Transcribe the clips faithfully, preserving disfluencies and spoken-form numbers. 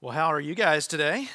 Well, how are you guys today?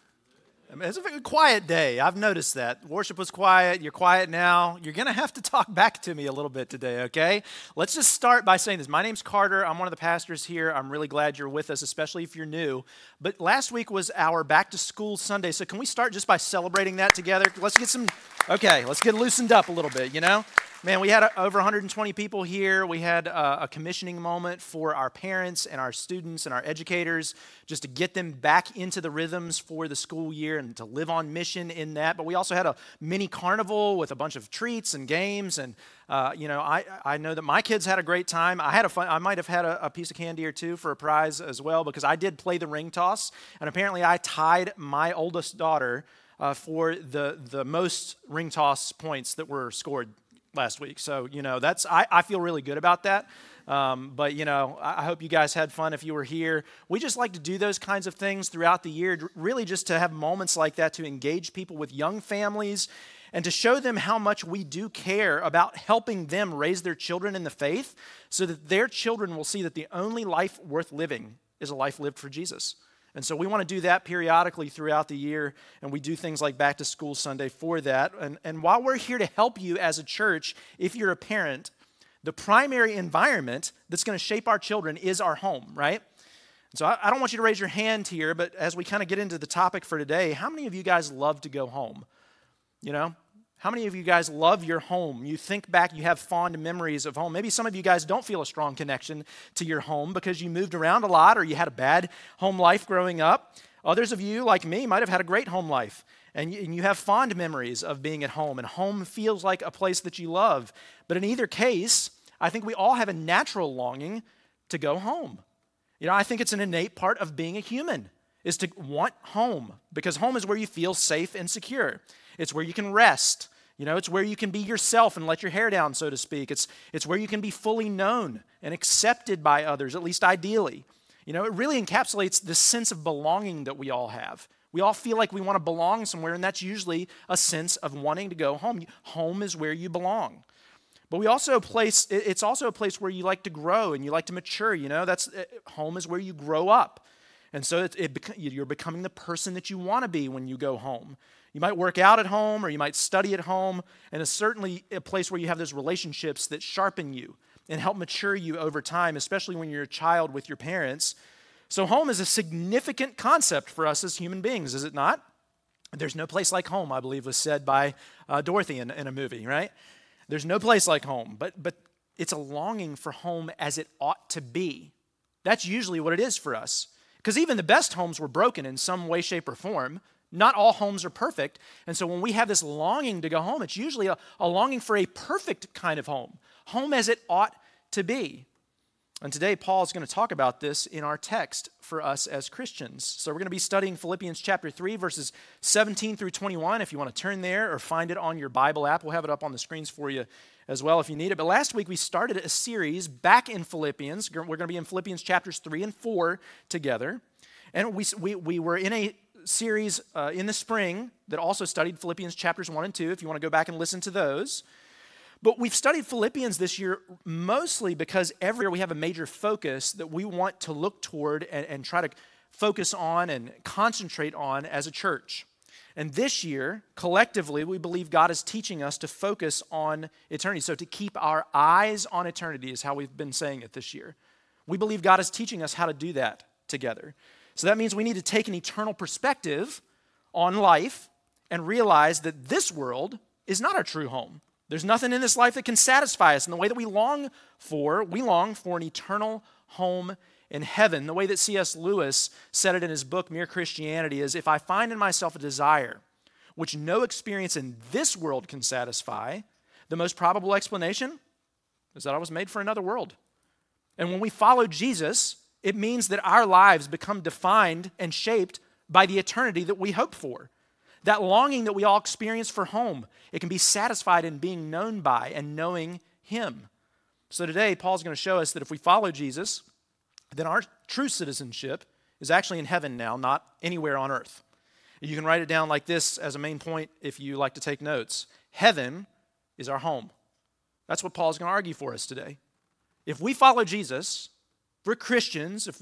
I mean, it's a very quiet day. I've noticed that. Worship was quiet. You're quiet now. You're going to have to talk back to me a little bit today, okay? Let's just start by saying this. My name's Carter. I'm one of the pastors here. I'm really glad you're with us, especially if you're new. But last week was our back to school Sunday, so can we start just by celebrating that together? Let's get some, okay, let's get loosened up a little bit, you know? Man, we had over one hundred twenty people here. We had a, a commissioning moment for our parents and our students and our educators just to get them back into the rhythms for the school year and to live on mission in that. But we also had a mini carnival with a bunch of treats and games. And, uh, you know, I, I know that my kids had a great time. I had a fun, I might have had a, a piece of candy or two for a prize as well because I did play the ring toss. And apparently I tied my oldest daughter uh, for the, the most ring toss points that were scored last week. So, you know, that's, I, I feel really good about that. Um, but, you know, I hope you guys had fun if you were here. We just like to do those kinds of things throughout the year, really just to have moments like that to engage people with young families and to show them how much we do care about helping them raise their children in the faith so that their children will see that the only life worth living is a life lived for Jesus. And so we want to do that periodically throughout the year, and we do things like Back to School Sunday for that. And, and while we're here to help you as a church, if you're a parent, the primary environment that's going to shape our children is our home, right? And so I, I don't want you to raise your hand here, but as we kind of get into the topic for today, how many of you guys love to go home? You know? How many of you guys love your home? You think back, you have fond memories of home. Maybe some of you guys don't feel a strong connection to your home because you moved around a lot or you had a bad home life growing up. Others of you, like me, might have had a great home life, and you, and you have fond memories of being at home, and home feels like a place that you love. But in either case, I think we all have a natural longing to go home. You know, I think it's an innate part of being a human, is to want home, because home is where you feel safe and secure. It's where you can rest. You know, it's where you can be yourself and let your hair down, so to speak. It's, it's where you can be fully known and accepted by others, at least ideally. You know, it really encapsulates the sense of belonging that we all have. We all feel like we want to belong somewhere, and that's usually a sense of wanting to go home. Home is where you belong. But we also place, it's also a place where you like to grow and you like to mature, you know. That's home is where you grow up. And so it, it, you're becoming the person that you want to be when you go home. You might work out at home or you might study at home, and it's certainly a place where you have those relationships that sharpen you and help mature you over time, especially when you're a child with your parents. So home is a significant concept for us as human beings, is it not? There's no place like home, I believe was said by uh, Dorothy in, in a movie, right? There's no place like home, but, but it's a longing for home as it ought to be. That's usually what it is for us. Because even the best homes were broken in some way, shape, or form. Not all homes are perfect. And so when we have this longing to go home, it's usually a, a longing for a perfect kind of home. Home as it ought to be. And today, Paul is going to talk about this in our text for us as Christians. So we're going to be studying Philippians chapter three, verses seventeen through twenty-one. If you want to turn there or find it on your Bible app, we'll have it up on the screens for you as well if you need it. But last week, we started a series back in Philippians. We're going to be in Philippians chapters three and four together. And we, we, we were in a series uh, in the spring that also studied Philippians chapters one and two, if you want to go back and listen to those. But we've studied Philippians this year mostly because every year we have a major focus that we want to look toward and, and try to focus on and concentrate on as a church. And this year, collectively, we believe God is teaching us to focus on eternity. So to keep our eyes on eternity is how we've been saying it this year. We believe God is teaching us how to do that together. So that means we need to take an eternal perspective on life and realize that this world is not our true home. There's nothing in this life that can satisfy us. And the way that we long for, we long for an eternal home in heaven. The way that C S Lewis said it in his book, Mere Christianity, is if I find in myself a desire which no experience in this world can satisfy, the most probable explanation is that I was made for another world. And when we follow Jesus, it means that our lives become defined and shaped by the eternity that we hope for. That longing that we all experience for home, it can be satisfied in being known by and knowing Him. So today, Paul's going to show us that if we follow Jesus, then our true citizenship is actually in heaven now, not anywhere on earth. You can write it down like this as a main point if you like to take notes. Heaven is our home. That's what Paul's going to argue for us today. If we follow Jesus, if we're Christians, if we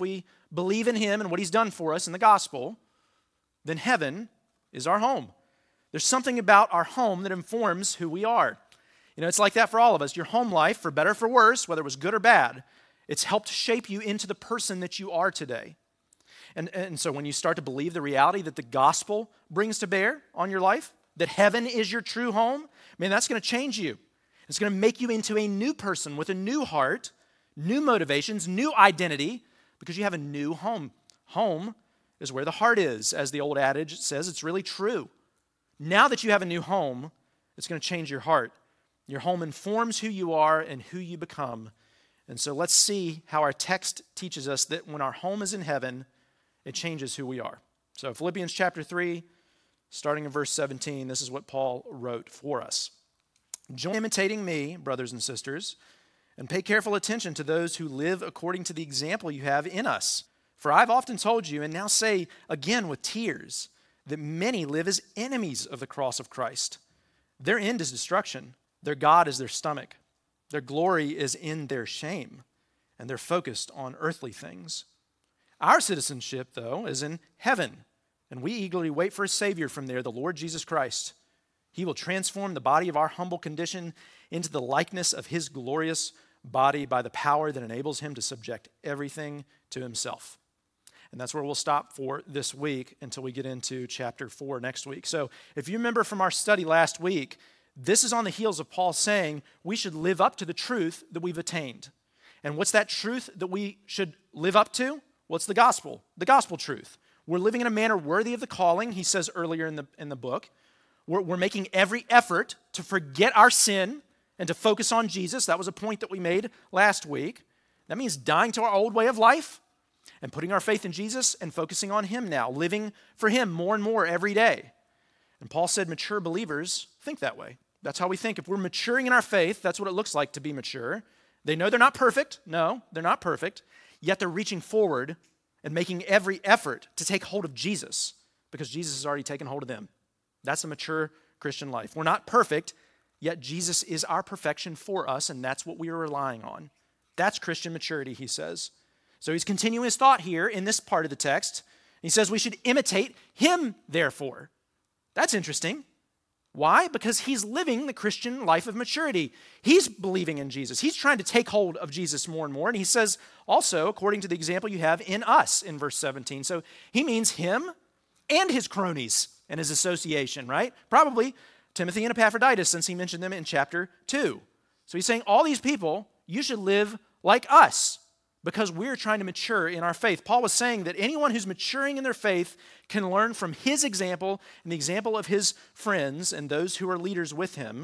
believe in him and what he's done for us in the gospel, then heaven is our home. There's something about our home that informs who we are. You know, it's like that for all of us. Your home life, for better or for worse, whether it was good or bad, it's helped shape you into the person that you are today. And, and so when you start to believe the reality that the gospel brings to bear on your life, that heaven is your true home, man, that's going to change you. It's going to make you into a new person with a new heart, new motivations, new identity, because you have a new home. Home is where the heart is, as the old adage says. It's really true. Now that you have a new home, it's going to change your heart. Your home informs who you are and who you become. And so let's see how our text teaches us that when our home is in heaven, it changes who we are. So Philippians chapter three, starting in verse seventeen, this is what Paul wrote for us. Join imitating me, brothers and sisters, and pay careful attention to those who live according to the example you have in us. For I've often told you, and now say again with tears, that many live as enemies of the cross of Christ. Their end is destruction. Their God is their stomach. Their glory is in their shame, and they're focused on earthly things. Our citizenship, though, is in heaven, and we eagerly wait for a Savior from there, the Lord Jesus Christ. He will transform the body of our humble condition into the likeness of his glorious body by the power that enables him to subject everything to himself. And that's where we'll stop for this week until we get into chapter four next week. So if you remember from our study last week, this is on the heels of Paul saying we should live up to the truth that we've attained. And what's that truth that we should live up to? What's the gospel? The gospel truth. We're living in a manner worthy of the calling, he says earlier in the, in the book. We're, we're making every effort to forget our sin and to focus on Jesus. That was a point that we made last week. That means dying to our old way of life and putting our faith in Jesus and focusing on him now, living for him more and more every day. And Paul said mature believers think that way. That's how we think. If we're maturing in our faith, that's what it looks like to be mature. They know they're not perfect. No, they're not perfect. Yet they're reaching forward and making every effort to take hold of Jesus because Jesus has already taken hold of them. That's a mature Christian life. We're not perfect, yet Jesus is our perfection for us, and that's what we are relying on. That's Christian maturity, he says. So he's continuing his thought here in this part of the text. He says we should imitate him, therefore. That's interesting. Why? Because he's living the Christian life of maturity. He's believing in Jesus. He's trying to take hold of Jesus more and more. And he says also, according to the example you have in us in verse seventeen. So he means him and his cronies and his association, right? Probably Timothy and Epaphroditus, since he mentioned them in chapter two. So he's saying all these people, you should live like us because we're trying to mature in our faith. Paul was saying that anyone who's maturing in their faith can learn from his example and the example of his friends and those who are leaders with him,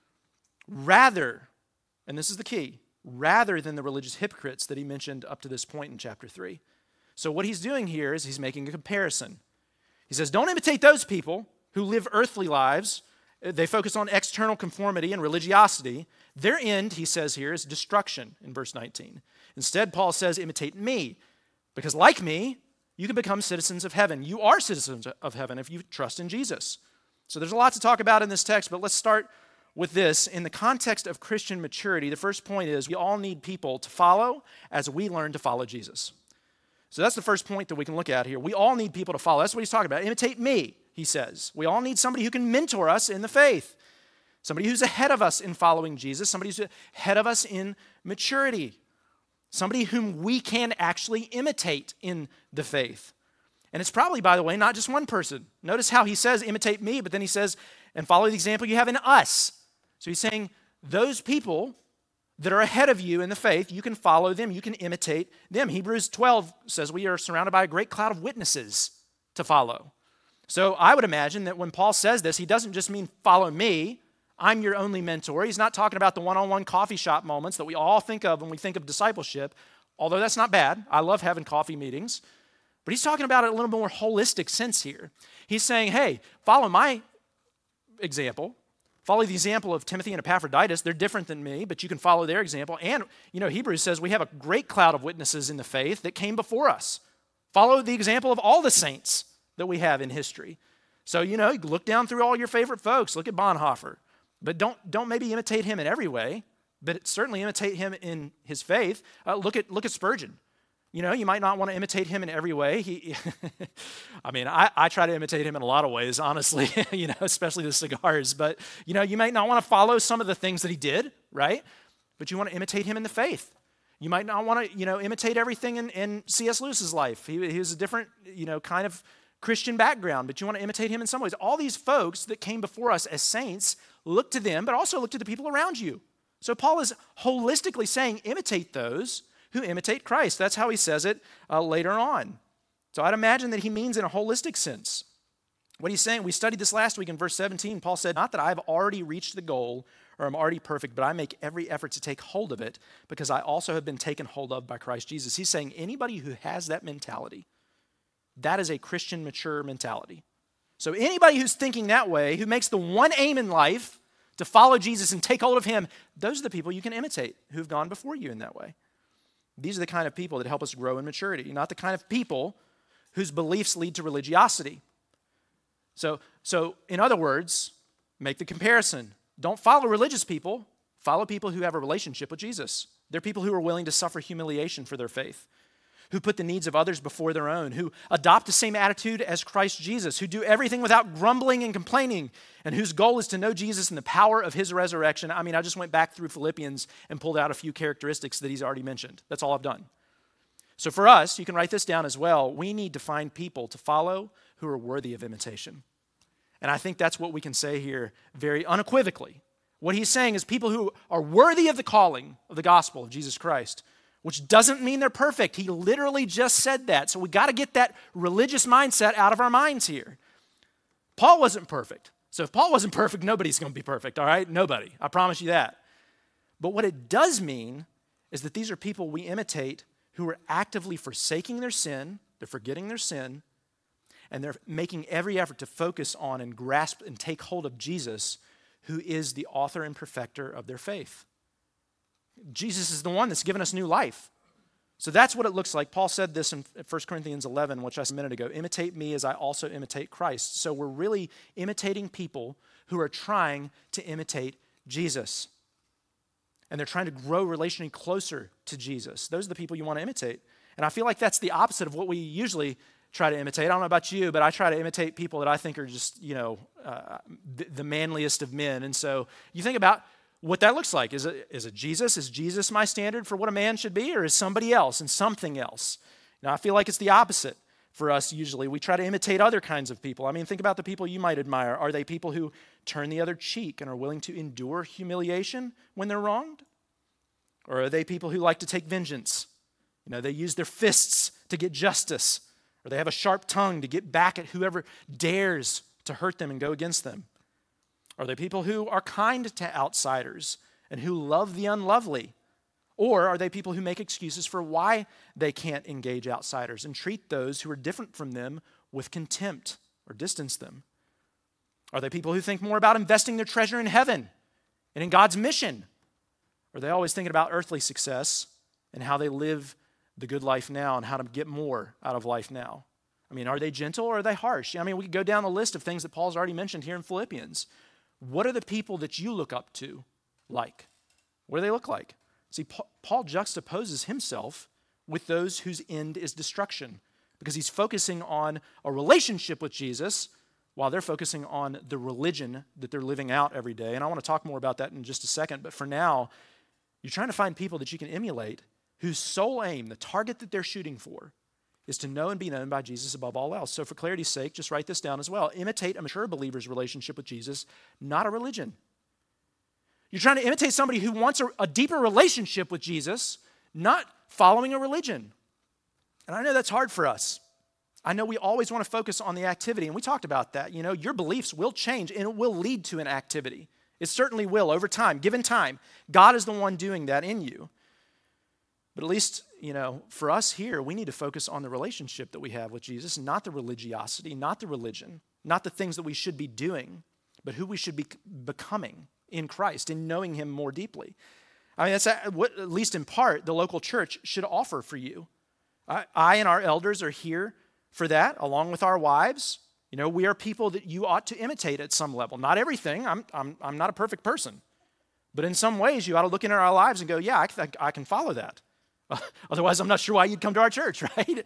rather, and this is the key, rather than the religious hypocrites that he mentioned up to this point in chapter three. So what he's doing here is he's making a comparison. He says, don't imitate those people who live earthly lives. They focus on external conformity and religiosity. Their end, he says here, is destruction in verse nineteen. Instead, Paul says, imitate me, because like me, you can become citizens of heaven. You are citizens of heaven if you trust in Jesus. So there's a lot to talk about in this text, but let's start with this. In the context of Christian maturity, the first point is we all need people to follow as we learn to follow Jesus. So that's the first point that we can look at here. We all need people to follow. That's what he's talking about. Imitate me, he says. We all need somebody who can mentor us in the faith, somebody who's ahead of us in following Jesus, somebody who's ahead of us in maturity, somebody whom we can actually imitate in the faith. And it's probably, by the way, not just one person. Notice how he says, imitate me, but then he says, and follow the example you have in us. So he's saying, those people that are ahead of you in the faith, you can follow them, you can imitate them. Hebrews twelve says we are surrounded by a great cloud of witnesses to follow. So I would imagine that when Paul says this, he doesn't just mean follow me, I'm your only mentor. He's not talking about the one-on-one coffee shop moments that we all think of when we think of discipleship, although that's not bad. I love having coffee meetings. But he's talking about it in a little more holistic sense here. He's saying, hey, follow my example. Follow the example of Timothy and Epaphroditus. They're different than me, but you can follow their example. And, you know, Hebrews says we have a great cloud of witnesses in the faith that came before us. Follow the example of all the saints that we have in history. So, you know, look down through all your favorite folks. Look at Bonhoeffer. But don't, don't maybe imitate him in every way, but certainly imitate him in his faith. Uh, look at, look at Spurgeon. You know, you might not want to imitate him in every way. He, I mean, I, I try to imitate him in a lot of ways, honestly, you know, especially the cigars. But, you know, you might not want to follow some of the things that he did, right? But you want to imitate him in the faith. You might not want to, you know, imitate everything in, in C S Lewis's life. He, he was a different, you know, kind of Christian background, but you want to imitate him in some ways. All these folks that came before us as saints, look to them, but also look to the people around you. So Paul is holistically saying, imitate those who imitate Christ. That's how he says it uh, later on. So I'd imagine that he means in a holistic sense. What he's saying, we studied this last week in verse seventeen. Paul said, not that I've already reached the goal or I'm already perfect, but I make every effort to take hold of it because I also have been taken hold of by Christ Jesus. He's saying anybody who has that mentality, that is a Christian mature mentality. So anybody who's thinking that way, who makes the one aim in life to follow Jesus and take hold of him, those are the people you can imitate who've gone before you in that way. These are the kind of people that help us grow in maturity, not the kind of people whose beliefs lead to religiosity. So, so in other words, make the comparison. Don't follow religious people. Follow people who have a relationship with Jesus. They're people who are willing to suffer humiliation for their faith, who put the needs of others before their own, who adopt the same attitude as Christ Jesus, who do everything without grumbling and complaining, and whose goal is to know Jesus and the power of his resurrection. I mean, I just went back through Philippians and pulled out a few characteristics that he's already mentioned. That's all I've done. So for us, you can write this down as well, we need to find people to follow who are worthy of imitation. And I think that's what we can say here very unequivocally. What he's saying is people who are worthy of the calling of the gospel of Jesus Christ, which doesn't mean they're perfect. He literally just said that. So we got to get that religious mindset out of our minds here. Paul wasn't perfect. So if Paul wasn't perfect, nobody's going to be perfect, all right? Nobody. I promise you that. But what it does mean is that these are people we imitate who are actively forsaking their sin, they're forgetting their sin, and they're making every effort to focus on and grasp and take hold of Jesus, who is the author and perfecter of their faith. Jesus is the one that's given us new life. So that's what it looks like. Paul said this in First Corinthians eleven, which I said a minute ago, imitate me as I also imitate Christ. So we're really imitating people who are trying to imitate Jesus. And they're trying to grow relationally closer to Jesus. Those are the people you want to imitate. And I feel like that's the opposite of what we usually try to imitate. I don't know about you, but I try to imitate people that I think are just, you know, uh, the, the manliest of men. And so you think about what that looks like. Is it, is it Jesus? Is Jesus my standard for what a man should be, or is somebody else and something else? Now, I feel like it's the opposite for us usually. We try to imitate other kinds of people. I mean, think about the people you might admire. Are they people who turn the other cheek and are willing to endure humiliation when they're wronged? Or are they people who like to take vengeance? You know, they use their fists to get justice, or they have a sharp tongue to get back at whoever dares to hurt them and go against them. Are they people who are kind to outsiders and who love the unlovely? Or are they people who make excuses for why they can't engage outsiders and treat those who are different from them with contempt or distance them? Are they people who think more about investing their treasure in heaven and in God's mission? Or are they always thinking about earthly success and how they live the good life now and how to get more out of life now? I mean, are they gentle or are they harsh? I mean, we could go down the list of things that Paul's already mentioned here in Philippians. What are the people that you look up to like? What do they look like? See, Paul juxtaposes himself with those whose end is destruction because he's focusing on a relationship with Jesus while they're focusing on the religion that they're living out every day. And I want to talk more about that in just a second. But for now, you're trying to find people that you can emulate whose sole aim, the target that they're shooting for, is to know and be known by Jesus above all else. So for clarity's sake, just write this down as well. Imitate a mature believer's relationship with Jesus, not a religion. You're trying to imitate somebody who wants a, a deeper relationship with Jesus, not following a religion. And I know that's hard for us. I know we always want to focus on the activity, and we talked about that. You know, your beliefs will change, and it will lead to an activity. It certainly will over time, given time. God is the one doing that in you. But at least, you know, for us here, we need to focus on the relationship that we have with Jesus, not the religiosity, not the religion, not the things that we should be doing, but who we should be becoming in Christ, in knowing him more deeply. I mean, that's what, at least in part, the local church should offer for you. I, I and our elders are here for that, along with our wives. You know, we are people that you ought to imitate at some level. Not everything. I'm, I'm, I'm not a perfect person. But in some ways, you ought to look into our lives and go, yeah, I, th- I can follow that. Otherwise, I'm not sure why you'd come to our church, right?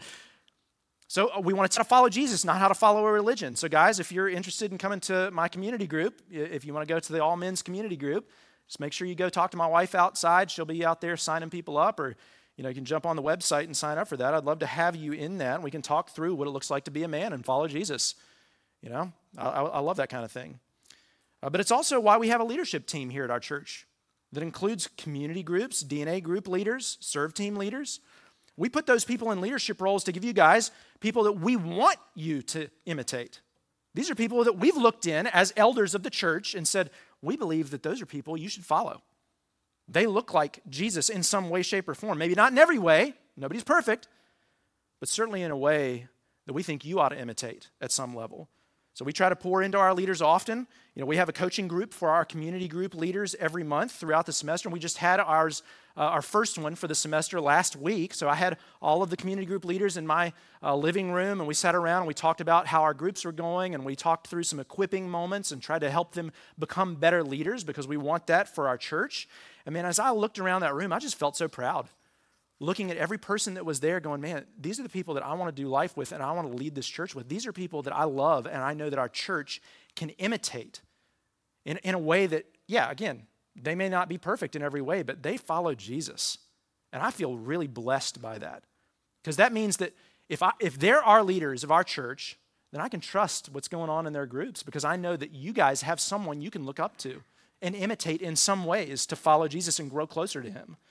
So we want to follow Jesus, not how to follow a religion. So guys, if you're interested in coming to my community group, if you want to go to the all men's community group, just make sure you go talk to my wife outside. She'll be out there signing people up, or you know, you can jump on the website and sign up for that. I'd love to have you in that. We can talk through what it looks like to be a man and follow Jesus. You know, I, I love that kind of thing. Uh, but it's also why we have a leadership team here at our church that includes community groups, D N A group leaders, serve team leaders. We put those people in leadership roles to give you guys people that we want you to imitate. These are people that we've looked in as elders of the church and said, we believe that those are people you should follow. They look like Jesus in some way, shape, or form. Maybe not in every way. Nobody's perfect. But certainly in a way that we think you ought to imitate at some level. So we try to pour into our leaders often. You know, we have a coaching group for our community group leaders every month throughout the semester. And we just had ours, uh, our first one for the semester last week. So I had all of the community group leaders in my uh, living room, and we sat around and we talked about how our groups were going, and we talked through some equipping moments and tried to help them become better leaders because we want that for our church. And man, as I looked around that room, I just felt so proud. Looking at every person that was there going, man, these are the people that I want to do life with and I want to lead this church with. These are people that I love and I know that our church can imitate in, in a way that, yeah, again, they may not be perfect in every way, but they follow Jesus. And I feel really blessed by that. Because that means that if I, if they're our leaders of our church, then I can trust what's going on in their groups because I know that you guys have someone you can look up to and imitate in some ways to follow Jesus and grow closer to him.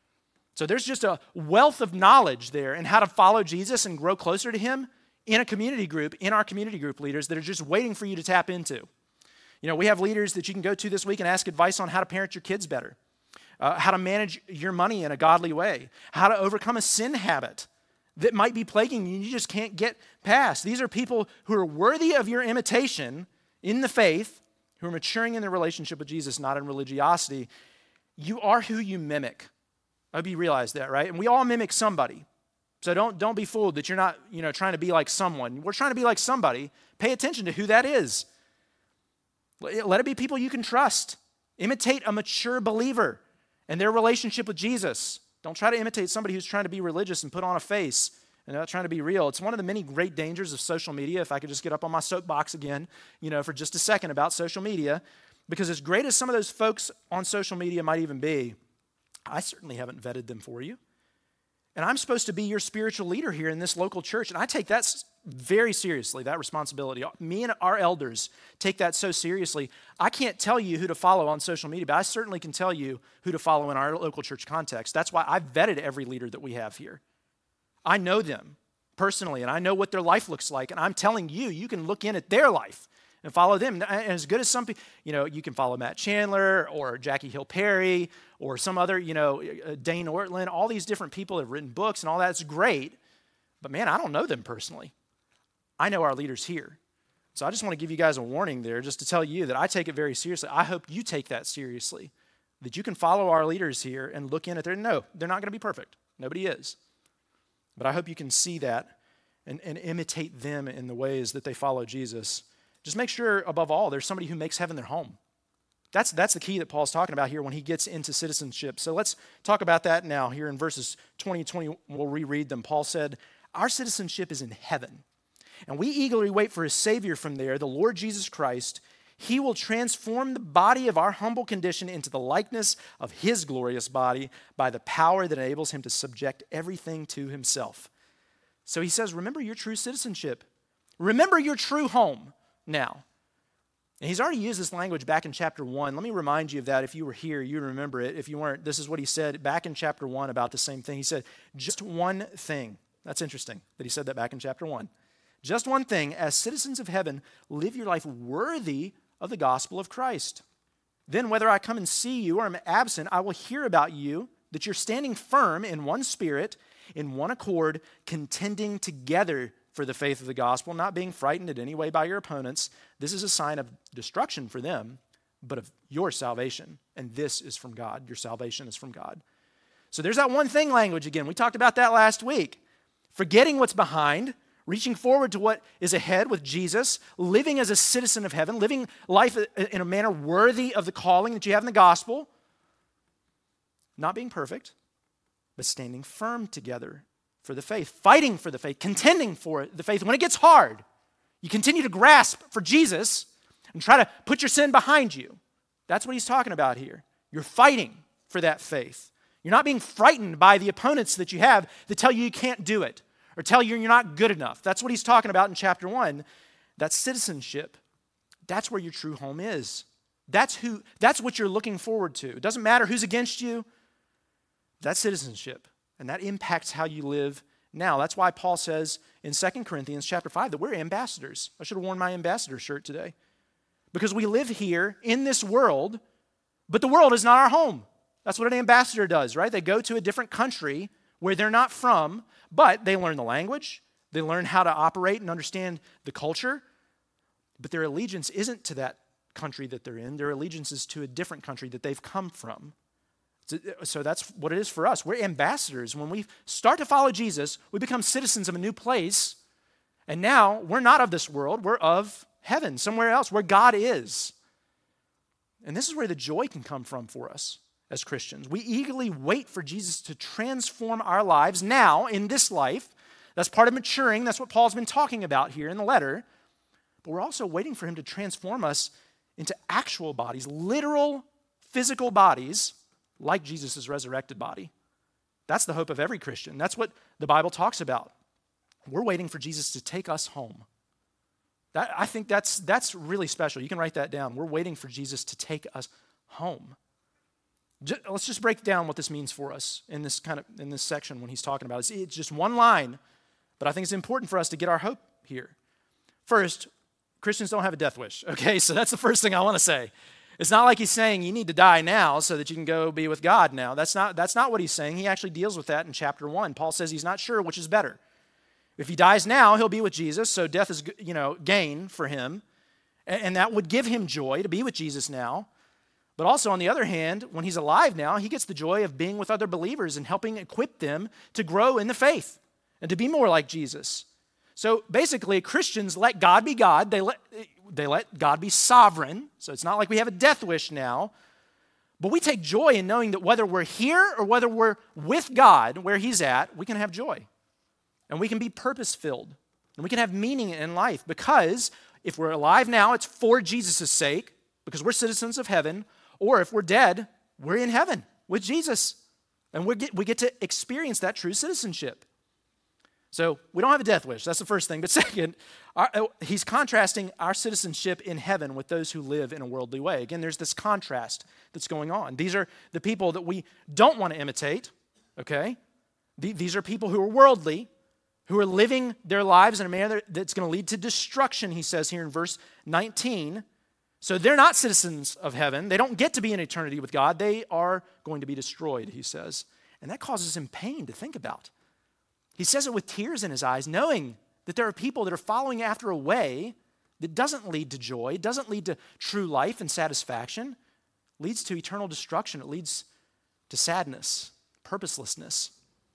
So there's just a wealth of knowledge there in how to follow Jesus and grow closer to him in a community group, in our community group leaders that are just waiting for you to tap into. You know, we have leaders that you can go to this week and ask advice on how to parent your kids better, uh, how to manage your money in a godly way, how to overcome a sin habit that might be plaguing you and you just can't get past. These are people who are worthy of your imitation in the faith, who are maturing in their relationship with Jesus, not in religiosity. You are who you mimic. I hope you realize that, right? And we all mimic somebody. So don't, don't be fooled that you're not, you know, trying to be like someone. We're trying to be like somebody. Pay attention to who that is. Let it be people you can trust. Imitate a mature believer and their relationship with Jesus. Don't try to imitate somebody who's trying to be religious and put on a face and not trying to be real. It's one of the many great dangers of social media. If I could just get up on my soapbox again, you know, for just a second about social media, because as great as some of those folks on social media might even be, I certainly haven't vetted them for you. And I'm supposed to be your spiritual leader here in this local church, and I take that very seriously, that responsibility. Me and our elders take that so seriously. I can't tell you who to follow on social media, but I certainly can tell you who to follow in our local church context. That's why I've vetted every leader that we have here. I know them personally, and I know what their life looks like, and I'm telling you, you can look in at their life and follow them. And as good as some people, you know, you can follow Matt Chandler or Jackie Hill Perry or some other, you know, Dane Ortland. All these different people have written books and all that's great. But man, I don't know them personally. I know our leaders here. So I just want to give you guys a warning there just to tell you that I take it very seriously. I hope you take that seriously, that you can follow our leaders here and look in at their, no, they're not going to be perfect. Nobody is. But I hope you can see that and, and imitate them in the ways that they follow Jesus. Just make sure, above all, there's somebody who makes heaven their home. That's, that's the key that Paul's talking about here when he gets into citizenship. So let's talk about that now. Here in verses twenty and twenty, we'll reread them. Paul said, our citizenship is in heaven, and we eagerly wait for a Savior from there, the Lord Jesus Christ. He will transform the body of our humble condition into the likeness of his glorious body by the power that enables him to subject everything to himself. So he says, remember your true citizenship. Remember your true home. Now, and he's already used this language back in chapter one. Let me remind you of that. If you were here, you remember it. If you weren't, this is what he said back in chapter one about the same thing. He said, just one thing. That's interesting that he said that back in chapter one. Just one thing, as citizens of heaven, live your life worthy of the gospel of Christ. Then whether I come and see you or am absent, I will hear about you, that you're standing firm in one spirit, in one accord, contending together for the faith of the gospel, not being frightened in any way by your opponents. This is a sign of destruction for them, but of your salvation. And this is from God. Your salvation is from God. So there's that one thing language again. We talked about that last week. Forgetting what's behind, reaching forward to what is ahead with Jesus, living as a citizen of heaven, living life in a manner worthy of the calling that you have in the gospel, not being perfect, but standing firm together for the faith, fighting for the faith, contending for the faith. When it gets hard, you continue to grasp for Jesus and try to put your sin behind you. That's what he's talking about here. You're fighting for that faith. You're not being frightened by the opponents that you have that tell you you can't do it or tell you you're not good enough. That's what he's talking about in chapter one. That's citizenship. That's where your true home is. That's who. That's what you're looking forward to. It doesn't matter who's against you. That's citizenship, and that impacts how you live now. That's why Paul says in Second Corinthians chapter five that we're ambassadors. I should have worn my ambassador shirt today. Because we live here in this world, but the world is not our home. That's what an ambassador does, right? They go to a different country where they're not from, but they learn the language, they learn how to operate and understand the culture, but their allegiance isn't to that country that they're in. Their allegiance is to a different country that they've come from. So that's what it is for us. We're ambassadors. When we start to follow Jesus, we become citizens of a new place, and now we're not of this world, we're of heaven, somewhere else where God is. And this is where the joy can come from for us as Christians. We eagerly wait for Jesus to transform our lives now in this life. That's part of maturing. That's what Paul's been talking about here in the letter. But we're also waiting for him to transform us into actual bodies, literal physical bodies, like Jesus' resurrected body. That's the hope of every Christian. That's what the Bible talks about. We're waiting for Jesus to take us home. That, I think that's, that's really special. You can write that down. We're waiting for Jesus to take us home. Just, let's just break down what this means for us in this kind of in this section when he's talking about it. It's, it's just one line, but I think it's important for us to get our hope here. First, Christians don't have a death wish, okay? So that's the first thing I want to say. It's not like he's saying you need to die now so that you can go be with God now. That's not, that's not what he's saying. He actually deals with that in chapter one. Paul says he's not sure which is better. If he dies now, he'll be with Jesus, so death is, you know, gain for him, and that would give him joy to be with Jesus now. But also, on the other hand, when he's alive now, he gets the joy of being with other believers and helping equip them to grow in the faith and to be more like Jesus. So basically, Christians let God be God. They let, they let God be sovereign. So it's not like we have a death wish now. But we take joy in knowing that whether we're here or whether we're with God, where he's at, we can have joy. And we can be purpose-filled. And we can have meaning in life. Because if we're alive now, it's for Jesus' sake, because we're citizens of heaven. Or if we're dead, we're in heaven with Jesus. And we get, we get to experience that true citizenship. So we don't have a death wish. That's the first thing. But second, our, he's contrasting our citizenship in heaven with those who live in a worldly way. Again, there's this contrast that's going on. These are the people that we don't want to imitate, okay? These are people who are worldly, who are living their lives in a manner that's going to lead to destruction, he says here in verse nineteen. So they're not citizens of heaven. They don't get to be in eternity with God. They are going to be destroyed, he says. And that causes him pain to think about. He says it with tears in his eyes, knowing that there are people that are following after a way that doesn't lead to joy, doesn't lead to true life and satisfaction, leads to eternal destruction. It leads to sadness, purposelessness.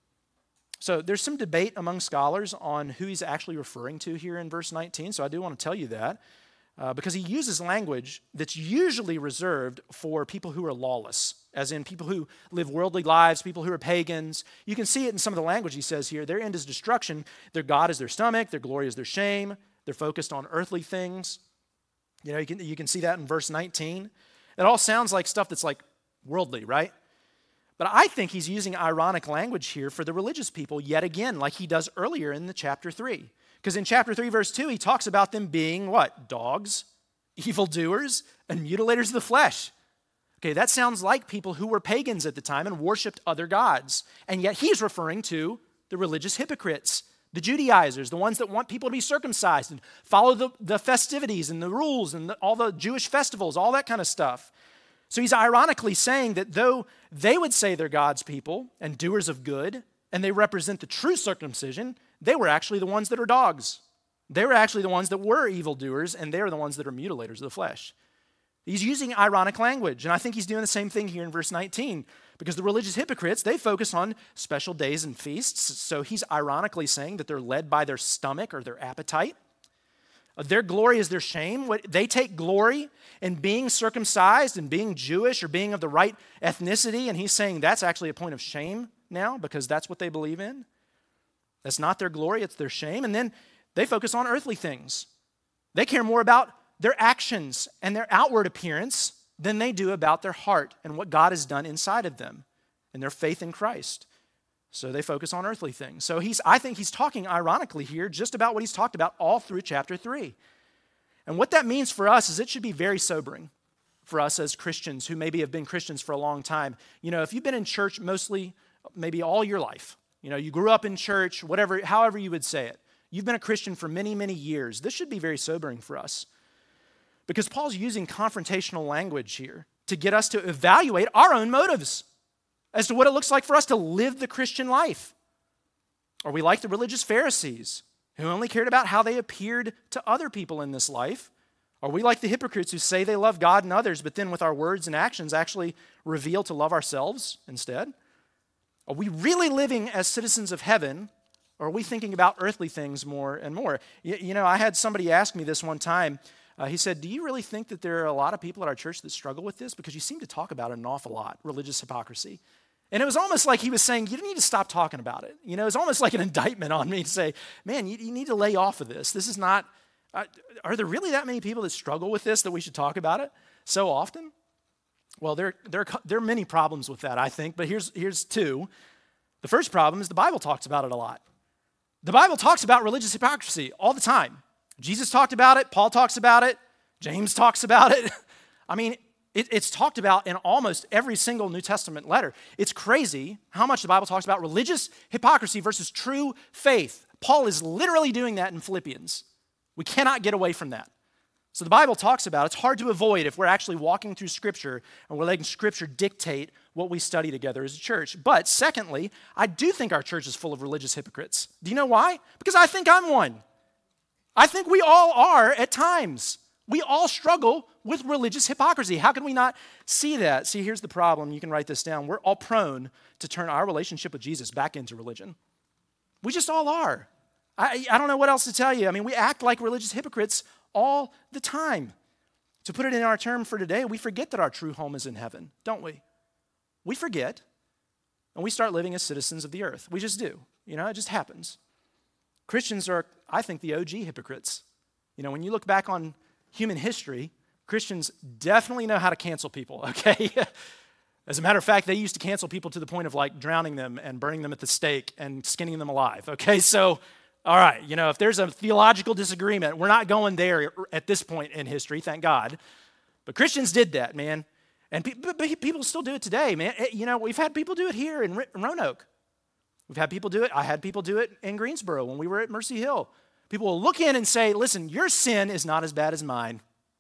So there's some debate among scholars on who he's actually referring to here in verse nineteen. So I do want to tell you that uh, because he uses language that's usually reserved for people who are lawless, as in people who live worldly lives, people who are pagans. You can see it in some of the language he says here. Their end is destruction. Their God is their stomach. Their glory is their shame. They're focused on earthly things. You know, you can, you can see that in verse nineteen. It all sounds like stuff that's like worldly, right? But I think he's using ironic language here for the religious people yet again, like he does earlier in the chapter three. Because in chapter three, verse two, he talks about them being what? Dogs, evildoers, and mutilators of the flesh. Okay, that sounds like people who were pagans at the time and worshiped other gods. And yet he's referring to the religious hypocrites, the Judaizers, the ones that want people to be circumcised and follow the, the festivities and the rules and the, all the Jewish festivals, all that kind of stuff. So he's ironically saying that though they would say they're God's people and doers of good, and they represent the true circumcision, they were actually the ones that are dogs. They were actually the ones that were evildoers, and they're the ones that are mutilators of the flesh. He's using ironic language, and I think he's doing the same thing here in verse nineteen, because the religious hypocrites, they focus on special days and feasts, so he's ironically saying that they're led by their stomach or their appetite. Their glory is their shame. They take glory in being circumcised and being Jewish or being of the right ethnicity, and he's saying that's actually a point of shame now because that's what they believe in. That's not their glory, it's their shame. And then they focus on earthly things. They care more about their actions and their outward appearance than they do about their heart and what God has done inside of them and their faith in Christ. So they focus on earthly things. So he's, I think he's talking ironically here just about what he's talked about all through chapter three. And what that means for us is it should be very sobering for us as Christians who maybe have been Christians for a long time. You know, if you've been in church mostly, maybe all your life, you know, you grew up in church, whatever, however you would say it, you've been a Christian for many, many years, this should be very sobering for us. Because Paul's using confrontational language here to get us to evaluate our own motives as to what it looks like for us to live the Christian life. Are we like the religious Pharisees who only cared about how they appeared to other people in this life? Are we like the hypocrites who say they love God and others, but then with our words and actions actually reveal to love ourselves instead? Are we really living as citizens of heaven, or are we thinking about earthly things more and more? You, you know, I had somebody ask me this one time. Uh, he said, do you really think that there are a lot of people at our church that struggle with this? Because you seem to talk about it an awful lot, religious hypocrisy. And it was almost like he was saying, you need to stop talking about it. You know, it's almost like an indictment on me to say, man, you, you need to lay off of this. This is not, uh, are there really that many people that struggle with this that we should talk about it so often? Well, there, there, there are many problems with that, I think, but here's, here's two. The first problem is the Bible talks about it a lot. The Bible talks about religious hypocrisy all the time. Jesus talked about it, Paul talks about it, James talks about it. I mean, it, it's talked about in almost every single New Testament letter. It's crazy how much the Bible talks about religious hypocrisy versus true faith. Paul is literally doing that in Philippians. We cannot get away from that. So the Bible talks about it. It's hard to avoid if we're actually walking through Scripture and we're letting Scripture dictate what we study together as a church. But secondly, I do think our church is full of religious hypocrites. Do you know why? Because I think I'm one. I think we all are at times. We all struggle with religious hypocrisy. How can we not see that? See, here's the problem. You can write this down. We're all prone to turn our relationship with Jesus back into religion. We just all are. I, I don't know what else to tell you. I mean, we act like religious hypocrites all the time. To put it in our term for today, we forget that our true home is in heaven, don't we? We forget, and we start living as citizens of the earth. We just do. You know, it just happens. Christians are, I think, the O G hypocrites. You know, when you look back on human history, Christians definitely know how to cancel people, okay? As a matter of fact, they used to cancel people to the point of like drowning them and burning them at the stake and skinning them alive, okay? So, all right, you know, if there's a theological disagreement, we're not going there at this point in history, thank God. But Christians did that, man. And pe- but people still do it today, man. It, you know, we've had people do it here in Roanoke. We've had people do it. I had people do it in Greensboro when we were at Mercy Hill. People will look in and say, listen, your sin is not as bad as mine.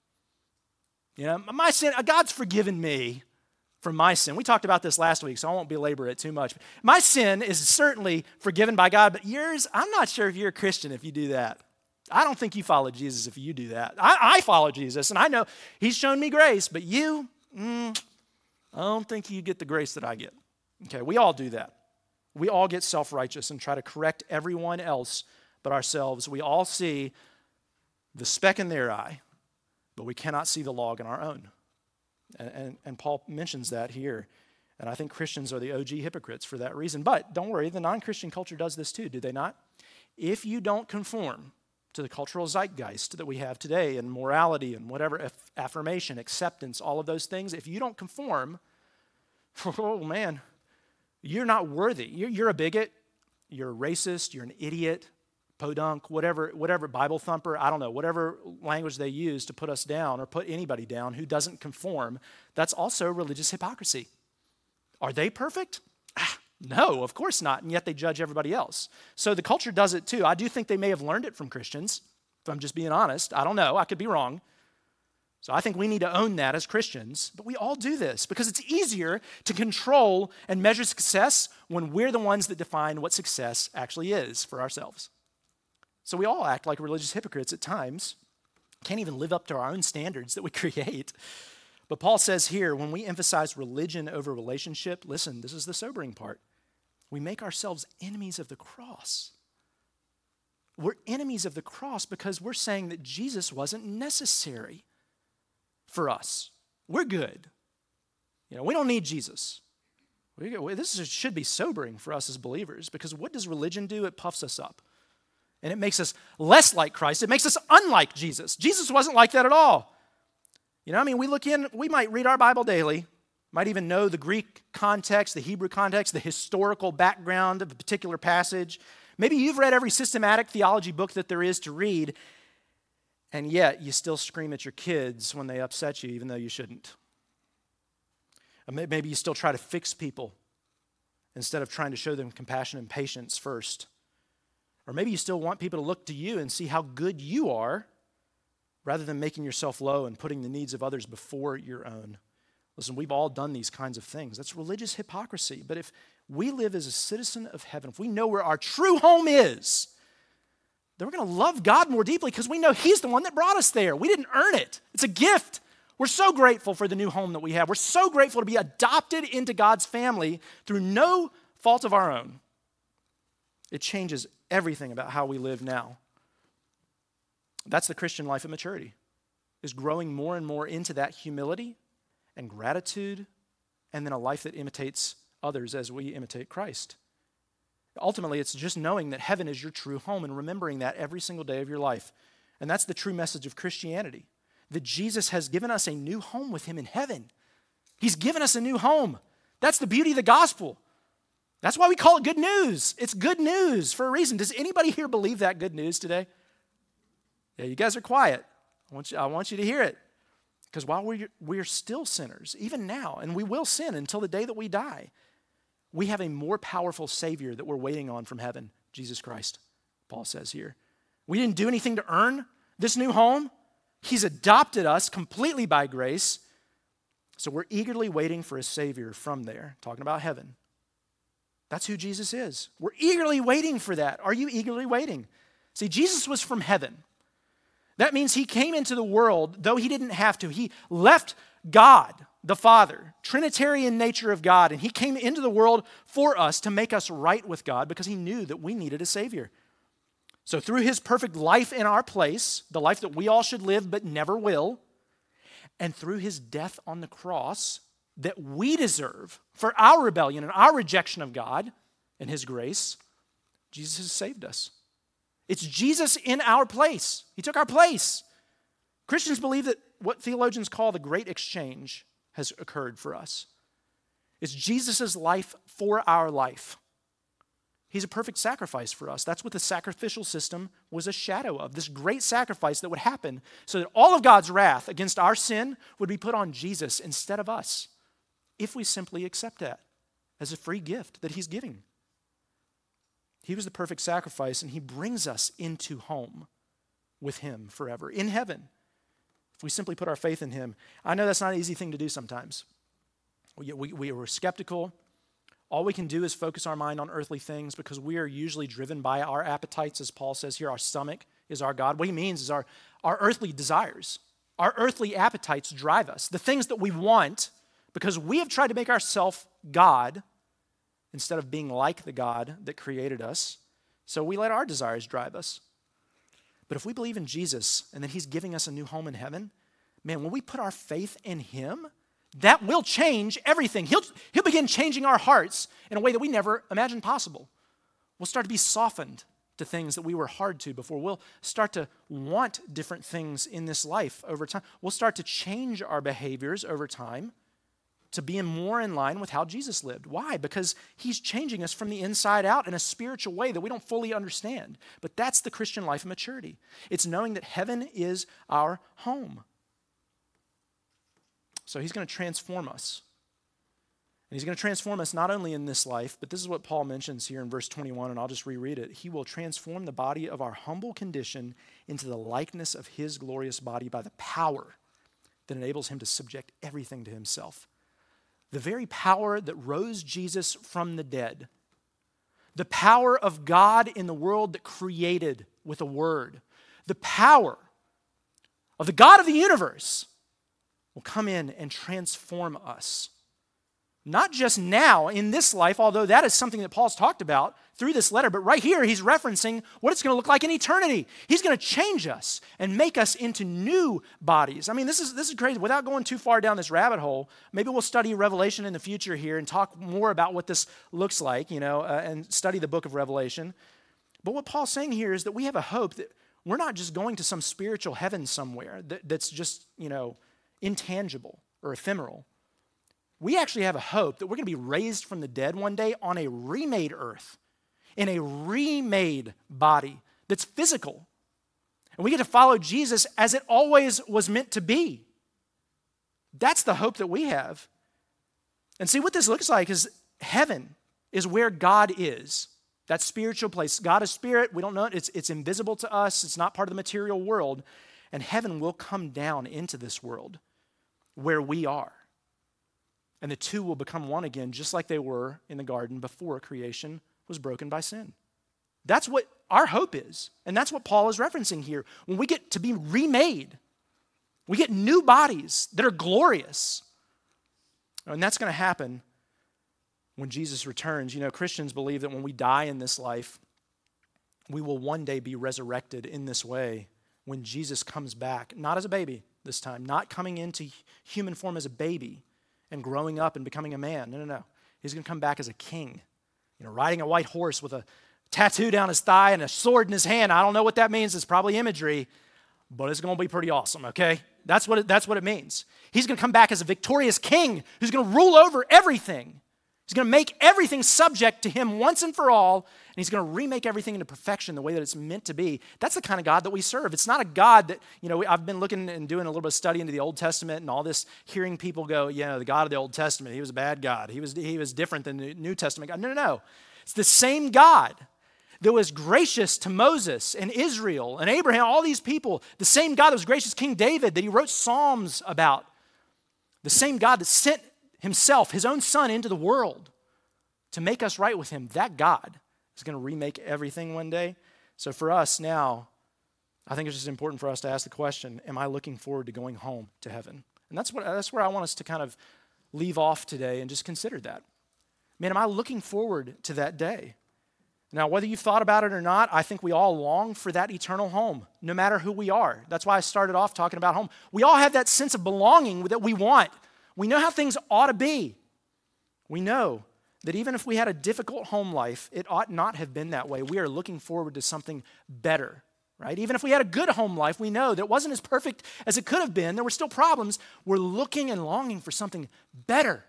You know, my sin, God's forgiven me for my sin. We talked about this last week, so I won't belabor it too much. My sin is certainly forgiven by God, but yours, I'm not sure if you're a Christian if you do that. I don't think you follow Jesus if you do that. I, I follow Jesus, and I know he's shown me grace, but you, mm, I don't think you get the grace that I get. Okay, we all do that. We all get self-righteous and try to correct everyone else but ourselves. We all see the speck in their eye, but we cannot see the log in our own. And, and, and Paul mentions that here. And I think Christians are the O G hypocrites for that reason. But don't worry, the non-Christian culture does this too, do they not? If you don't conform to the cultural zeitgeist that we have today and morality and whatever, affirmation, acceptance, all of those things, if you don't conform, oh man, you're not worthy. You're, you're a bigot, you're a racist, you're an idiot, podunk, whatever, whatever, Bible thumper, I don't know, whatever language they use to put us down or put anybody down who doesn't conform, that's also religious hypocrisy. Are they perfect? Ah, no, of course not, and yet they judge everybody else. So the culture does it too. I do think they may have learned it from Christians, if I'm just being honest. I don't know, I could be wrong. So I think we need to own that as Christians, but we all do this because it's easier to control and measure success when we're the ones that define what success actually is for ourselves. So we all act like religious hypocrites at times, can't even live up to our own standards that we create. But Paul says here, when we emphasize religion over relationship, listen, this is the sobering part. We make ourselves enemies of the cross. We're enemies of the cross because we're saying that Jesus wasn't necessary for us. We're good. You know, we don't need Jesus. We, this is, should be sobering for us as believers, because what does religion do? It puffs us up. And it makes us less like Christ. It makes us unlike Jesus. Jesus wasn't like that at all. You know, I mean, we look in, we might read our Bible daily, might even know the Greek context, the Hebrew context, the historical background of a particular passage. Maybe you've read every systematic theology book that there is to read, and yet you still scream at your kids when they upset you, even though you shouldn't. Maybe you still try to fix people instead of trying to show them compassion and patience first. Or maybe you still want people to look to you and see how good you are rather than making yourself low and putting the needs of others before your own. Listen, we've all done these kinds of things. That's religious hypocrisy. But if we live as a citizen of heaven, if we know where our true home is, then we're going to love God more deeply because we know He's the one that brought us there. We didn't earn it. It's a gift. We're so grateful for the new home that we have. We're so grateful to be adopted into God's family through no fault of our own. It changes everything about how we live now. That's the Christian life of maturity, is growing more and more into that humility and gratitude, and then a life that imitates others as we imitate Christ. Ultimately, it's just knowing that heaven is your true home and remembering that every single day of your life. And that's the true message of Christianity, that Jesus has given us a new home with Him in heaven. He's given us a new home. That's the beauty of the gospel. That's why we call it good news. It's good news for a reason. Does anybody here believe that good news today? Yeah, you guys are quiet. I want you, I want you to hear it. Because while we're, we're still sinners, even now, and we will sin until the day that we die, we have a more powerful Savior that we're waiting on from heaven, Jesus Christ, Paul says here. We didn't do anything to earn this new home. He's adopted us completely by grace. So we're eagerly waiting for a Savior from there, talking about heaven. That's who Jesus is. We're eagerly waiting for that. Are you eagerly waiting? See, Jesus was from heaven. That means He came into the world, though He didn't have to. He left God, the Father, Trinitarian nature of God, and He came into the world for us to make us right with God because He knew that we needed a Savior. So through His perfect life in our place, the life that we all should live but never will, and through His death on the cross that we deserve for our rebellion and our rejection of God and His grace, Jesus has saved us. It's Jesus in our place. He took our place. Christians believe that what theologians call the great exchange has occurred for us. It's Jesus' life for our life. He's a perfect sacrifice for us. That's what the sacrificial system was a shadow of, this great sacrifice that would happen so that all of God's wrath against our sin would be put on Jesus instead of us, if we simply accept that as a free gift that He's giving. He was the perfect sacrifice, and He brings us into home with Him forever, in heaven, if we simply put our faith in Him. I know that's not an easy thing to do sometimes. We, we, we are skeptical. All we can do is focus our mind on earthly things because we are usually driven by our appetites, as Paul says here. Our stomach is our God. What he means is our, our earthly desires. Our earthly appetites drive us. The things that we want because we have tried to make ourselves God instead of being like the God that created us. So we let our desires drive us. But if we believe in Jesus and that He's giving us a new home in heaven, man, when we put our faith in Him, that will change everything. He'll, he'll begin changing our hearts in a way that we never imagined possible. We'll start to be softened to things that we were hard to before. We'll start to want different things in this life over time. We'll start to change our behaviors over time to be more in line with how Jesus lived. Why? Because He's changing us from the inside out in a spiritual way that we don't fully understand. But that's the Christian life of maturity. It's knowing that heaven is our home. So He's going to transform us. And He's going to transform us not only in this life, but this is what Paul mentions here in verse twenty-one, and I'll just reread it. He will transform the body of our humble condition into the likeness of His glorious body by the power that enables Him to subject everything to Himself. The very power that rose Jesus from the dead, the power of God in the world that created with a word, the power of the God of the universe will come in and transform us Not just now in this life, although that is something that Paul's talked about through this letter, but right here he's referencing what it's going to look like in eternity. He's going to change us and make us into new bodies. I mean, this is this is crazy. Without going too far down this rabbit hole, maybe we'll study Revelation in the future here and talk more about what this looks like, you know, uh, and study the book of Revelation. But what Paul's saying here is that we have a hope that we're not just going to some spiritual heaven somewhere that, that's just, you know, intangible or ephemeral. We actually have a hope that we're going to be raised from the dead one day on a remade earth, in a remade body that's physical. And we get to follow Jesus as it always was meant to be. That's the hope that we have. And see, what this looks like is heaven is where God is. That spiritual place. God is spirit. We don't know it. It's, it's invisible to us. It's not part of the material world. And heaven will come down into this world where we are. And the two will become one again, just like they were in the garden before creation was broken by sin. That's what our hope is. And that's what Paul is referencing here. When we get to be remade, we get new bodies that are glorious. And that's going to happen when Jesus returns. You know, Christians believe that when we die in this life, we will one day be resurrected in this way when Jesus comes back, not as a baby this time, not coming into human form as a baby and growing up and becoming a man. No, no, no. He's going to come back as a king, you know, riding a white horse with a tattoo down his thigh and a sword in his hand. I don't know what that means. It's probably imagery, but it's going to be pretty awesome, okay? That's what it, that's what it means. He's going to come back as a victorious king who's going to rule over everything. He's going to make everything subject to him once and for all, and he's going to remake everything into perfection the way that it's meant to be. That's the kind of God that we serve. It's not a God that, you know, I've been looking and doing a little bit of study into the Old Testament and all this, hearing people go, you know, the God of the Old Testament, he was a bad God. He was, he was different than the New Testament God. No, no, no. It's the same God that was gracious to Moses and Israel and Abraham, all these people. The same God that was gracious to King David that he wrote Psalms about. The same God that sent himself, his own son, into the world to make us right with him. That God is going to remake everything one day. So for us now, I think it's just important for us to ask the question, am I looking forward to going home to heaven? And that's what that's where I want us to kind of leave off today and just consider that. Man, am I looking forward to that day? Now, whether you've thought about it or not, I think we all long for that eternal home, no matter who we are. That's why I started off talking about home. We all have that sense of belonging that we want. We know how things ought to be. We know that even if we had a difficult home life, it ought not have been that way. We are looking forward to something better, right? Even if we had a good home life, we know that it wasn't as perfect as it could have been. There were still problems. We're looking and longing for something better,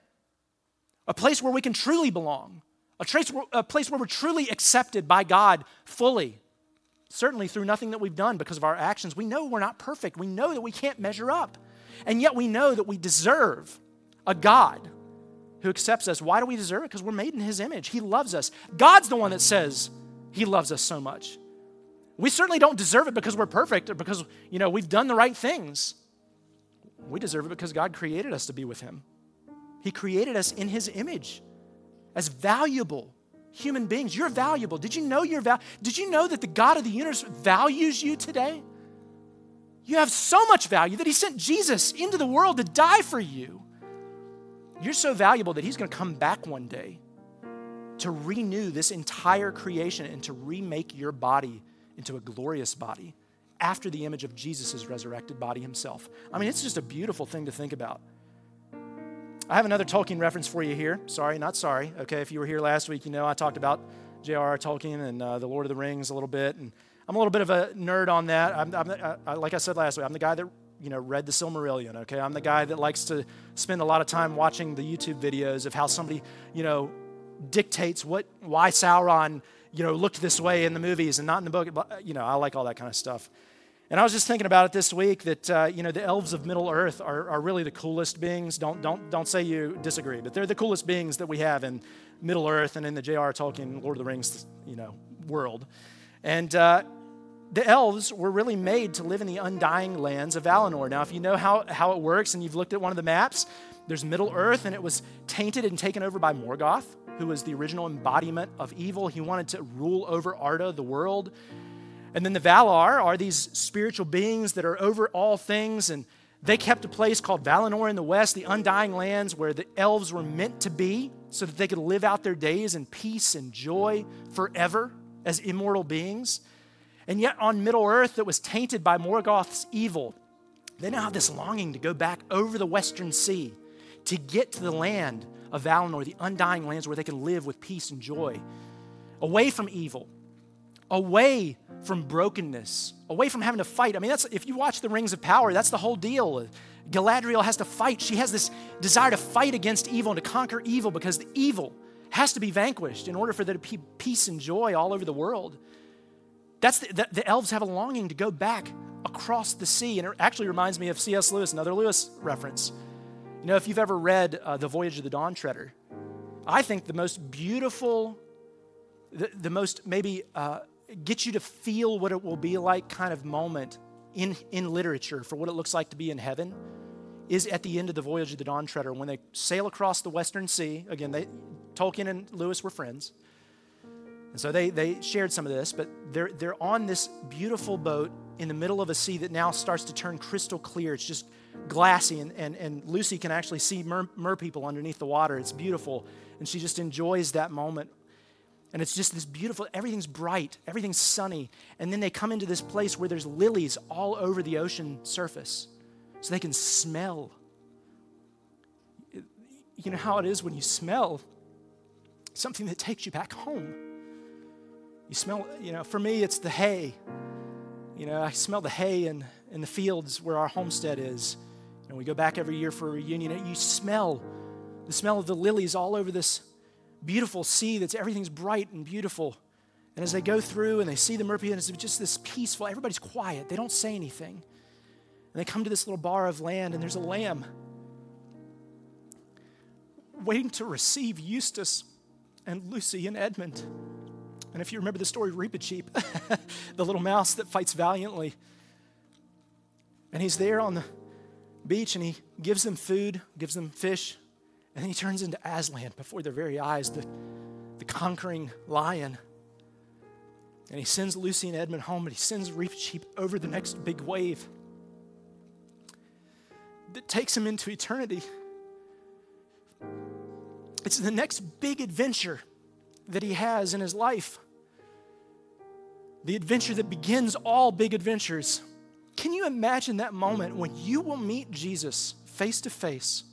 a place where we can truly belong, a place where, a place where we're truly accepted by God fully, certainly through nothing that we've done because of our actions. We know we're not perfect. We know that we can't measure up. And yet we know that we deserve a God who accepts us. Why do we deserve it? Because we're made in his image. He loves us. God's the one that says he loves us so much. We certainly don't deserve it because we're perfect or because, you know, we've done the right things. We deserve it because God created us to be with him. He created us in his image as valuable human beings. You're valuable. Did you know you're valuable? Did you know that the God of the universe values you today? You have so much value that he sent Jesus into the world to die for you. You're so valuable that he's going to come back one day to renew this entire creation and to remake your body into a glorious body after the image of Jesus' resurrected body himself. I mean, it's just a beautiful thing to think about. I have another Tolkien reference for you here. Sorry, not sorry. Okay, if you were here last week, you know I talked about J R R Tolkien and uh, the Lord of the Rings a little bit, and I'm a little bit of a nerd on that. I'm, I'm, I, like I said last week, I'm the guy that you know read the Silmarillion. Okay, I'm the guy that likes to spend a lot of time watching the YouTube videos of how somebody you know dictates what why Sauron you know looked this way in the movies and not in the book. You know, I like all that kind of stuff. And I was just thinking about it this week that uh, you know the elves of Middle Earth are, are really the coolest beings. Don't don't don't say you disagree, but they're the coolest beings that we have in Middle Earth and in the J R R Tolkien Lord of the Rings you know world. And uh, the elves were really made to live in the undying lands of Valinor. Now, if you know how, how it works and you've looked at one of the maps, there's Middle Earth, and it was tainted and taken over by Morgoth, who was the original embodiment of evil. He wanted to rule over Arda, the world. And then the Valar are these spiritual beings that are over all things, and They kept a place called Valinor in the west, the Undying Lands, where the elves were meant to be so that they could live out their days in peace and joy forever as immortal beings. And yet on Middle Earth that was tainted by Morgoth's evil, they now have this longing to go back over the Western Sea to get to the land of Valinor, the Undying Lands where they can live with peace and joy, away from evil, away from brokenness, away from having to fight. I mean, that's if you watch The Rings of Power, that's the whole deal. Galadriel has to fight. She has this desire to fight against evil and to conquer evil because the evil has to be vanquished in order for there to be peace and joy all over the world. That's the, the, the elves have a longing to go back across the sea. And it actually reminds me of C S Lewis, another Lewis reference. You know, if you've ever read uh, The Voyage of the Dawn Treader, I think the most beautiful, the, the most maybe uh, get you to feel what it will be like kind of moment in, in literature for what it looks like to be in heaven is at the end of The Voyage of the Dawn Treader when they sail across the Western Sea. Again, they, Tolkien and Lewis were friends. And so they, they shared some of this, but they're, they're on this beautiful boat in the middle of a sea that now starts to turn crystal clear. It's just glassy, and, and, and Lucy can actually see mer, mer people underneath the water. It's beautiful, and she just enjoys that moment. And it's just this beautiful, everything's bright, everything's sunny, and then they come into this place where there's lilies all over the ocean surface, so they can smell. You know how it is when you smell something that takes you back home. You smell, you know, for me, it's the hay. You know, I smell the hay in, in the fields where our homestead is. And we go back every year for a reunion. And you smell the smell of the lilies all over this beautiful sea that's everything's bright and beautiful. And as they go through and they see the Merpean, it's just this peaceful, everybody's quiet. They don't say anything. And they come to this little bar of land, and there's a lamb waiting to receive Eustace and Lucy and Edmund. And if you remember the story of Reepicheep, the little mouse that fights valiantly, and he's there on the beach, and he gives them food, gives them fish, and then he turns into Aslan before their very eyes, the, the conquering lion. And he sends Lucy and Edmund home, but he sends Reepicheep over the next big wave that takes him into eternity. It's the next big adventure that he has in his life. The adventure that begins all big adventures. Can you imagine that moment when you will meet Jesus face to face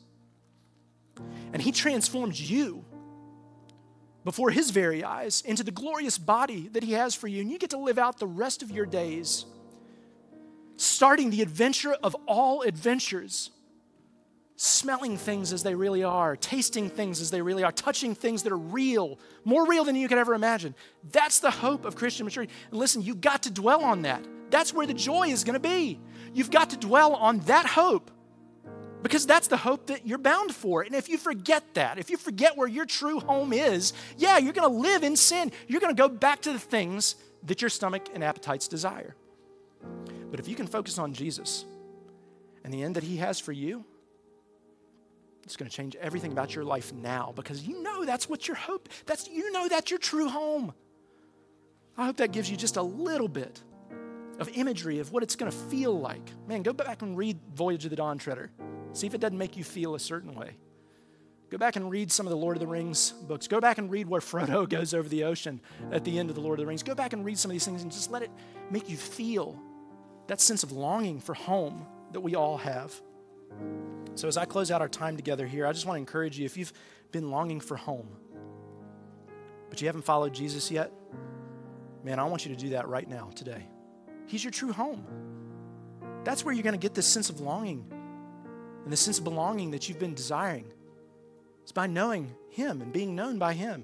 and he transforms you before his very eyes into the glorious body that he has for you, and you get to live out the rest of your days starting the adventure of all adventures, smelling things as they really are, tasting things as they really are, touching things that are real, more real than you could ever imagine. That's the hope of Christian maturity. And listen, you've got to dwell on that. That's where the joy is going to be. You've got to dwell on that hope because that's the hope that you're bound for. And if you forget that, if you forget where your true home is, yeah, you're going to live in sin. You're going to go back to the things that your stomach and appetites desire. But if you can focus on Jesus and the end that he has for you, it's going to change everything about your life now because you know that's what your hope, that's you know that's your true home. I hope that gives you just a little bit of imagery of what it's going to feel like. Man, go back and read Voyage of the Dawn Treader. See if it doesn't make you feel a certain way. Go back and read some of the Lord of the Rings books. Go back and read where Frodo goes over the ocean at the end of the Lord of the Rings. Go back and read some of these things and just let it make you feel that sense of longing for home that we all have. So as I close out our time together here, I just want to encourage you, if you've been longing for home, but you haven't followed Jesus yet, man, I want you to do that right now, today. He's your true home. That's where you're going to get this sense of longing and the sense of belonging that you've been desiring. It's by knowing him and being known by him.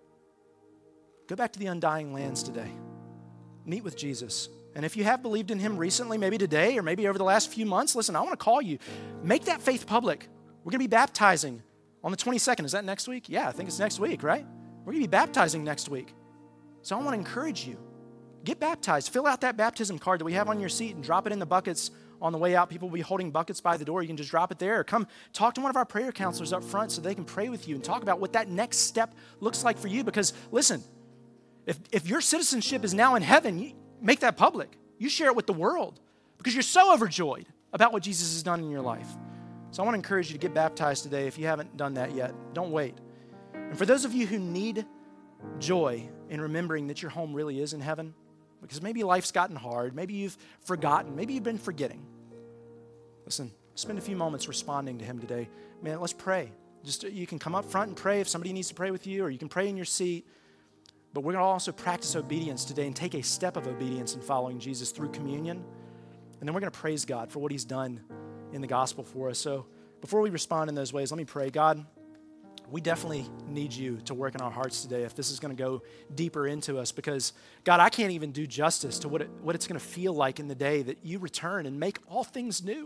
Go back to the Undying Lands today. Meet with Jesus. And if you have believed in him recently, maybe today or maybe over the last few months, listen, I want to call you. Make that faith public. We're going to be baptizing on the twenty-second. Is that next week? Yeah, I think it's next week, right? We're going to be baptizing next week. So I want to encourage you. Get baptized. Fill out that baptism card that we have on your seat and drop it in the buckets on the way out. People will be holding buckets by the door. You can just drop it there. Or come talk to one of our prayer counselors up front so they can pray with you and talk about what that next step looks like for you. Because listen, if, if your citizenship is now in heaven, you, make that public. You share it with the world because you're so overjoyed about what Jesus has done in your life. So I want to encourage you to get baptized today if you haven't done that yet. Don't wait. And for those of you who need joy in remembering that your home really is in heaven, because maybe life's gotten hard, maybe you've forgotten, maybe you've been forgetting. Listen, spend a few moments responding to him today. Man, let's pray. Just you can come up front and pray if somebody needs to pray with you, or you can pray in your seat. But we're going to also practice obedience today and take a step of obedience in following Jesus through communion. And then we're going to praise God for what he's done in the gospel for us. So before we respond in those ways, let me pray. God, we definitely need you to work in our hearts today if this is going to go deeper into us, because, God, I can't even do justice to what, it, what it's going to feel like in the day that you return and make all things new.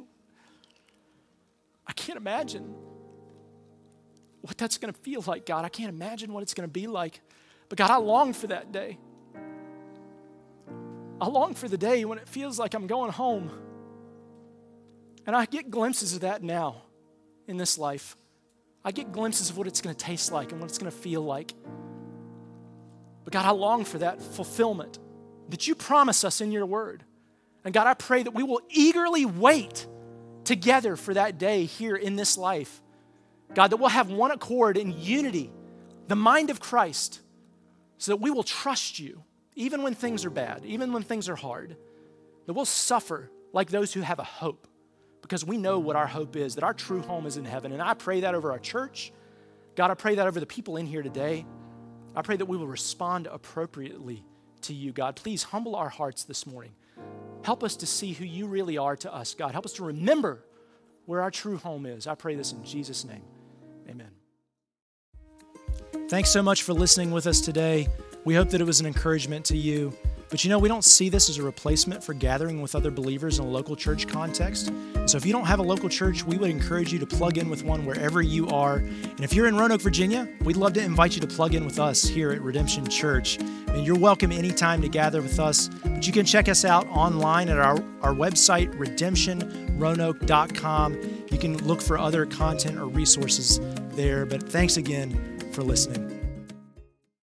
I can't imagine what that's going to feel like, God. I can't imagine what it's going to be like. But, God, I long for that day. I long for the day when it feels like I'm going home. And I get glimpses of that now in this life. I get glimpses of what it's going to taste like and what it's going to feel like. But God, I long for that fulfillment that you promise us in your word. And God, I pray that we will eagerly wait together for that day here in this life. God, that we'll have one accord in unity, the mind of Christ, so that we will trust you even when things are bad, even when things are hard, that we'll suffer like those who have a hope, because we know what our hope is, that our true home is in heaven. And I pray that over our church. God, I pray that over the people in here today. I pray that we will respond appropriately to you, God. Please humble our hearts this morning. Help us to see who you really are to us, God. Help us to remember where our true home is. I pray this in Jesus' name. Amen. Thanks so much for listening with us today. We hope that it was an encouragement to you. But you know, we don't see this as a replacement for gathering with other believers in a local church context. And so if you don't have a local church, we would encourage you to plug in with one wherever you are. And if you're in Roanoke, Virginia, we'd love to invite you to plug in with us here at Redemption Church. And you're welcome anytime to gather with us. But you can check us out online at our, our website, redemption roanoke dot com. You can look for other content or resources there. But thanks again for listening.